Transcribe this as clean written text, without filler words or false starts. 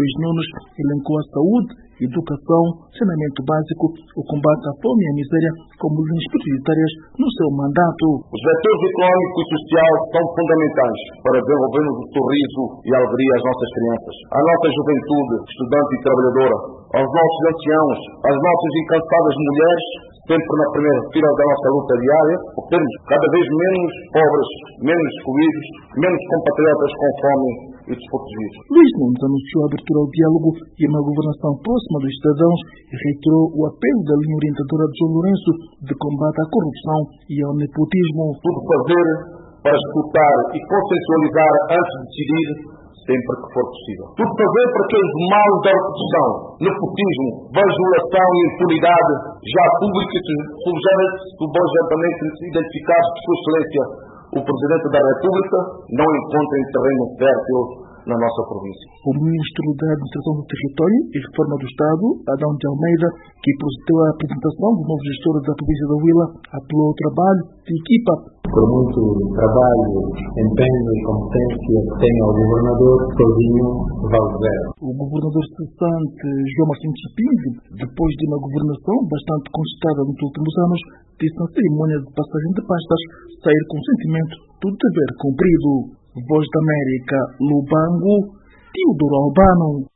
Luís Nunes elencou a saúde, educação, saneamento básico, o combate à fome e à miséria como linhas prioritárias no seu mandato. Os vetores econômico e social são fundamentais para desenvolvermos o sorriso e a alegria às nossas crianças, à nossa juventude, estudante e trabalhadora, aos nossos anciãos, às nossas incansáveis mulheres, sempre na primeira fila da nossa luta diária, por termos cada vez menos pobres, menos excluídos, menos compatriotas com fome e desprotegidos. Luís Nunes anunciou a abertura ao diálogo e uma governação próxima dos cidadãos e reiterou o apelo da linha orientadora de João Lourenço de combate à corrupção e ao nepotismo. Tudo fazer para escutar e consensualizar antes de decidir, sempre que for possível. Tudo fazer para que os males da repetição, nepotismo, bajulação e impunidade, já públicos e subjantamente identificados por Sua Excelência, o Presidente da República, não encontrem terreno fértil na nossa província. O Ministro da Administração do Território e Reforma do Estado, Adão de Almeida, que procedeu à apresentação do novo gestor da província da Huila, apelou ao trabalho de equipa. Por muito trabalho, empenho e competência que tem ao governador, sozinho vale zero. O governador cessante, João Martins Chipingue, depois de uma governação bastante contestada nos últimos anos, disse na cerimônia de passagem de pastas sair com o sentimento do dever cumprido. Voz da América, Lubango, Teodoro Albano.